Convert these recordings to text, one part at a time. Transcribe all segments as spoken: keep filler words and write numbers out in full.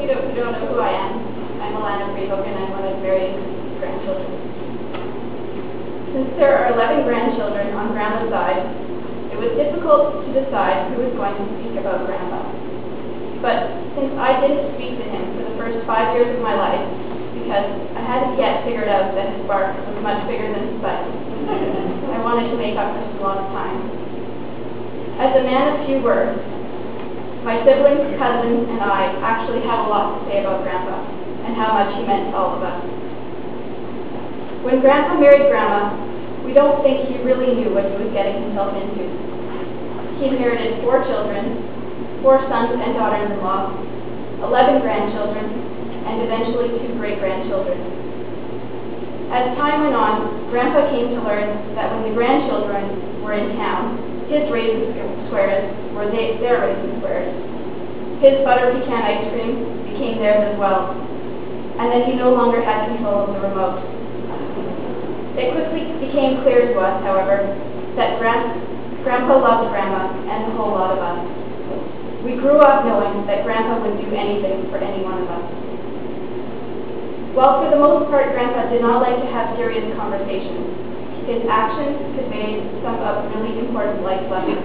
you don't, who don't know who I am, I'm Alana Freehoek and I'm one of Mary's grandchildren. Since there are eleven grandchildren on Grandma's side, it was difficult to decide who was going to speak about Grandpa. But since I didn't speak to him for the first five years of my life, because I hadn't yet figured out that his bark was much bigger than his bite, I wanted to make up for some lost time. As a man of few words, my siblings, cousins, and I actually have a lot to say about Grandpa and how much he meant to all of us. When Grandpa married Grandma, we don't think he really knew what he was getting himself into. He inherited four children, four sons and daughters-in-law, eleven grandchildren, and eventually two great-grandchildren. As time went on, Grandpa came to learn that when the grandchildren were in town, his raisin squares were they, their raisin squares. His butter pecan ice cream became theirs as well, and then he no longer had control of the remote. It quickly became clear to us, however, that Gran Grandpa loved Grandma and a whole lot of us. We grew up knowing that Grandpa would do anything for any one of us. While for the most part Grandpa did not like to have serious conversations, his actions conveyed some of really important life lessons.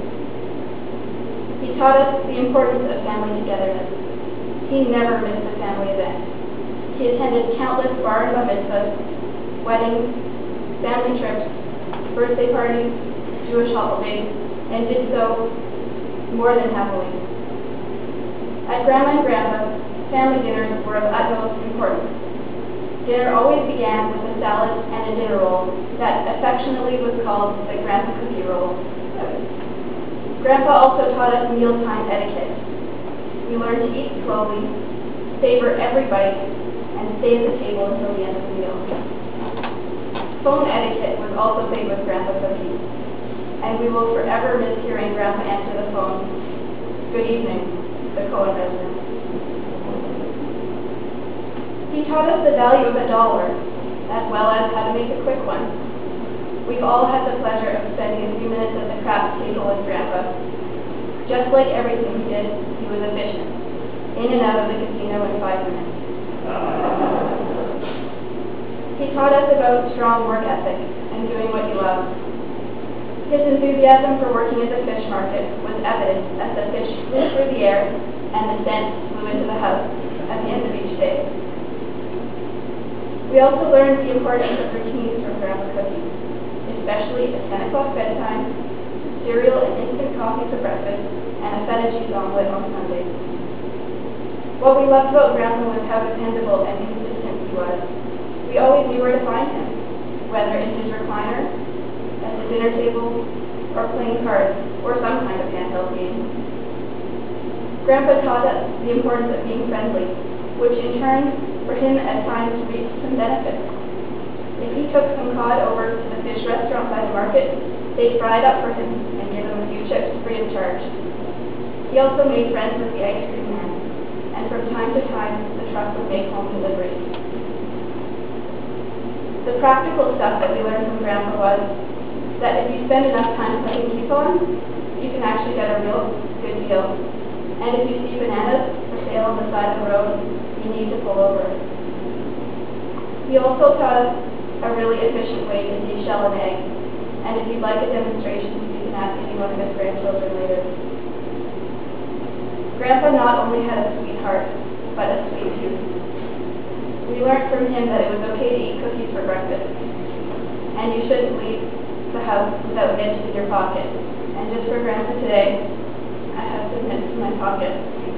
He taught us the importance of family togetherness. He never missed a family event. He attended countless bar and bar mitzvahs, weddings, family trips, birthday parties, Jewish holidays, and did so more than happily. At Grandma and Grandpa's, family dinners were of utmost importance. Dinner always began with a salad and a dinner roll that affectionately was called the Grandpa Cookie Roll. Grandpa also taught us mealtime etiquette. We learned to eat slowly, savor every bite, and stay at the table until the end of the meal. Phone etiquette was also big with Grandpa Cookie, and we will forever miss hearing Grandpa answer the phone. Good evening, the Cohen resident. He taught us the value of a dollar, as well as how to make a quick one. We've all had the pleasure of spending a few minutes at the craps table with Grandpa. Just like everything he did, he was efficient, in and out of the casino in five minutes. He taught us about strong work ethic and doing what you love. His enthusiasm for working at the fish market was evident as the fish flew through the air and the cents flew into the house at the end of each day. We also learned the importance of routines from Grandpa Cookie, especially a ten o'clock bedtime, cereal and instant coffee for breakfast, and a feta cheese omelet on Sundays. What we loved about Grandpa was how dependable and consistent he was. We always knew where to find him, whether in his recliner, at the dinner table, or playing cards, or some kind of handheld game. Grandpa taught us the importance of being friendly, which in turn, for him at times, reaped some benefits. If he took some cod over to the fish restaurant by the market, they'd fry it up for him and give him a few chips free of charge. He also made friends with the ice cream man, and from time to time, the truck would make home deliveries. The practical stuff that we learned from Grandpa was that if you spend enough time playing coupons, you can actually get a real good deal. And if you see bananas for sale on the side of the road, you need to pull over. He also taught us a really efficient way to deshell an egg, and if you'd like a demonstration, you can ask any one of his grandchildren later. Grandpa not only had a sweet heart, but a sweet tooth. We learned from him that it was okay to eat cookies for breakfast, and you shouldn't leave the house without mints in your pocket. And just for Grandpa today, I have some mints in my pocket.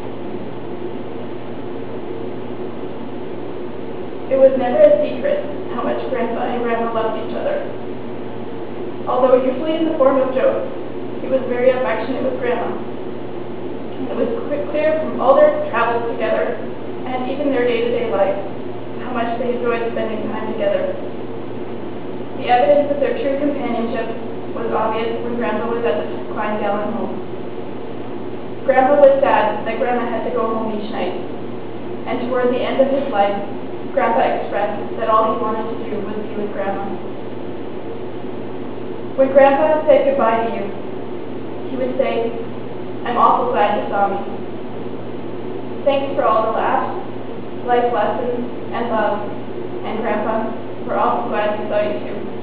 It was never a secret how much Grandpa and Grandma loved each other. Although usually in the form of jokes, he was very affectionate with Grandma. It was clear from all their travels together, and even their day-to-day life, how much they enjoyed spending time together. The evidence of their true companionship was obvious when Grandpa was at the Klein-Gallon home. Grandpa was sad that Grandma had to go home each night, and toward the end of his life, Grandpa expressed that all he wanted to do was be with Grandma. When Grandpa said goodbye to you, he would say, "I'm awful glad you saw me." Thanks for all the laughs, life lessons, and love. And Grandpa, we're awful glad we saw you too.